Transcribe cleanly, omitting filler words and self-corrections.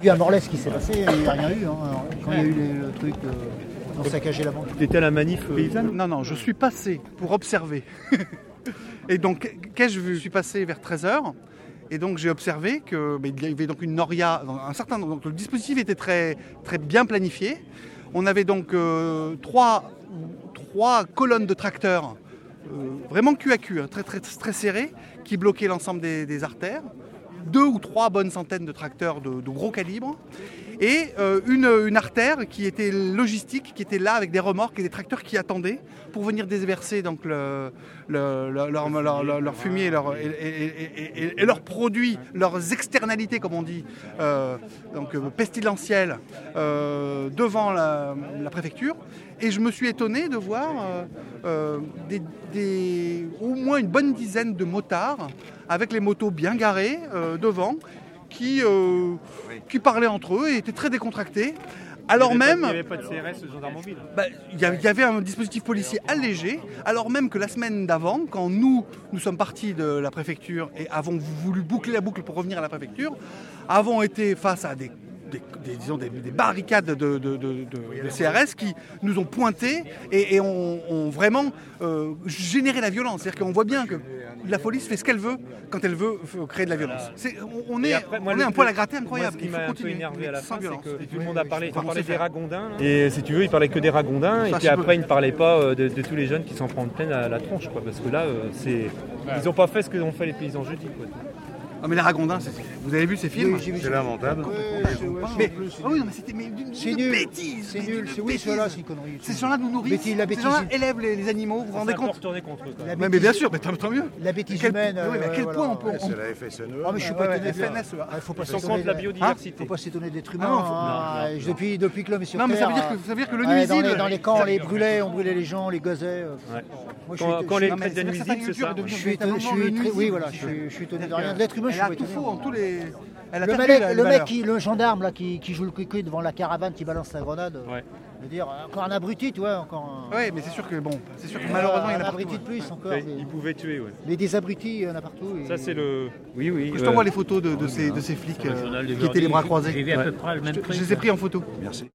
Puis à Morlaix, ce qui s'est passé, il n'y a rien eu. Hein. Quand il y a eu le truc, on saccagé la banque. Tu étais à la manif paysanne ? Non, je suis passé pour observer. Et donc, qu'ai-je vu ? Je suis passé vers 13h. Et donc j'ai observé qu'il y avait donc une noria, donc le dispositif était très, très bien planifié. On avait donc trois colonnes de tracteurs vraiment cul à cul, hein, très serrées, qui bloquaient l'ensemble des artères. 2 ou 3 bonnes centaines de tracteurs de gros calibre. Et une artère qui était logistique, qui était là avec des remorques et des tracteurs qui attendaient pour venir déverser donc leur fumier et leurs produits, leurs externalités comme on dit, pestilentielles devant la préfecture. Et je me suis étonné de voir au moins une bonne dizaine de motards avec les motos bien garées devant qui parlaient entre eux et étaient très décontractés. Alors même, il n'y avait pas de CRS gendarme-mobile. Il y avait un dispositif policier allégé, alors même que la semaine d'avant, quand nous sommes partis de la préfecture et avons voulu boucler la boucle pour revenir à la préfecture, avons été face à des barricades de CRS qui nous ont pointé et ont vraiment généré la violence. C'est-à-dire qu'on voit bien que la police fait ce qu'elle veut quand elle veut créer de la violence. On est un poil à gratter incroyable. Ce qui m'a un peu énervé à la fin, c'est que tout le monde a parlé des ragondins. Là. Et si tu veux, il parlait que des ragondins. Et puis après, il ne parlait pas de tous les jeunes qui s'en prennent plein à la tronche. Parce que là, ils n'ont pas fait ce qu'ont fait les paysans jeudi. Ah mais les ragondins, vous avez vu ces films ? C'est lamentable. C'est une bêtise. C'est nul. Oui, ceux-là, c'est une connerie. Ces gens-là nous nourrissent. Ces gens-là élèvent les animaux. Vous vous rendez compte ? Retourner contre eux. Mais bien sûr, mais tant mieux. La bêtise humaine. À quel point on peut. C'est la FSNE. Ah mais je suis pas étonné. Ils sont contre la biodiversité. Il ne faut pas s'étonner d'être humain. Depuis que l'homme est sur Terre. Non mais ça veut dire que le nuisible. Dans les camps, on les brûlait, les gens, on les gazait. Quand les traitent de nuisibles, c'est ça. Je suis étonné de rien. De l'être humain, je suis pas étonné. Le gendarme là qui joue le cuicui devant la caravane qui balance la grenade, je veux dire, encore un abruti, tu vois, encore un... Oui, mais c'est sûr que malheureusement il y en a un partout. abruti de plus encore. Il pouvait tuer, Mais des abrutis, il y en a partout. Ça c'est le... Oui. Je t'envoie les photos de ces flics qui étaient les bras croisés. J'ai vu à peu près le même truc. Je les ai pris en photo. Merci.